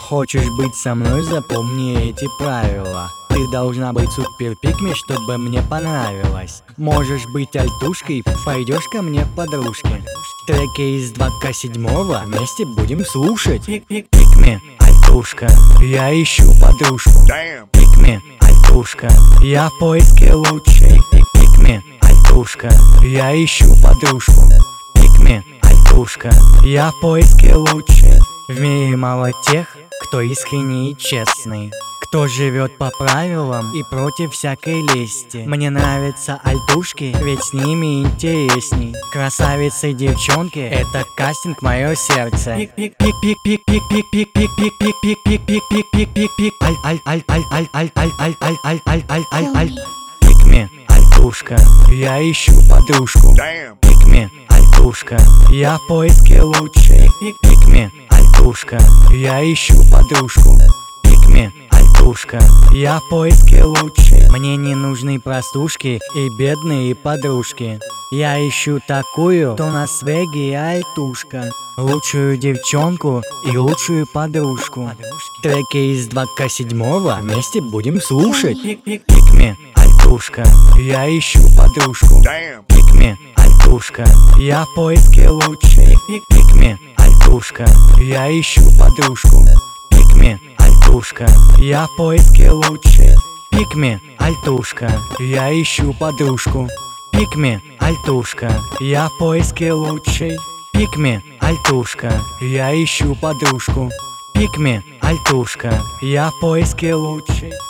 Хочешь быть со мной, запомни эти правила. Ты должна быть супер пикми, чтобы мне понравилось. Можешь быть альтушкой, пойдешь ко мне подружки. Треки из 2К7 вместе будем слушать. Пикми, альтушка, я ищу подружку. Пикми, альтушка, я в поиске лучшей. Пикми, альтушка, я ищу подружку. Пикми, альтушка, я в поиске лучшей. В мире мало тех, кто искренний и честный, кто живет по правилам и против всякой лести. Мне нравятся альтушки, ведь с ними интересней. Красавицы девчонки, это кастинг мое сердце. Пикми, альтушка, я ищу подружку. Пикми, альтушка, я в поиске лучшей. Пикми, альтушка, я ищу подружку. Пикми, альтушка, я в поиске лучшей. Мне не нужны простушки и бедные подружки. Я ищу такую, кто на свеге альтушка. Лучшую девчонку и лучшую подружку. Треки из 2К7 вместе будем слушать. Пикми, альтушка, я ищу подружку. Пикми, альтушка, я в поиске лучшей. Пикми, альтушка, я ищу подружку. Пикми, альтушка, я в поиске лучшей. Пикми, альтушка, я ищу подружку. Пикми, альтушка, я в поиске лучшей. Пикми, альтушка, я ищу подружку. Пикми, альтушка, я в поиске лучшей.